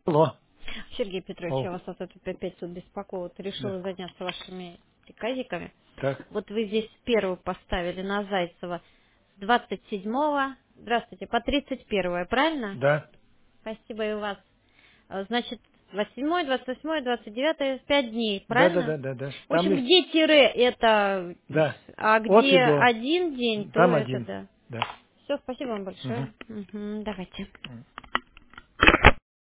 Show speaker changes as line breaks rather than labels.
Алло.
Сергей Петрович,
О,
я вас опять тут беспокою. Вот
да.
решила заняться вашими приказиками.
Так.
Вот вы здесь первую поставили на Зайцева с 27-го, здравствуйте, по 31-е, правильно?
Да.
Спасибо и у вас. Значит, 8-й, 28-й, 29-й, 5 дней,
Да, да,
правильно?
да, да, да.
В
Там
общем,
есть.
где тире это,
Да.
а
От и
где
до.
один день, то
Там
это
один.
да.
Да.
Все, спасибо вам
Угу.
большое. Мгм, давайте.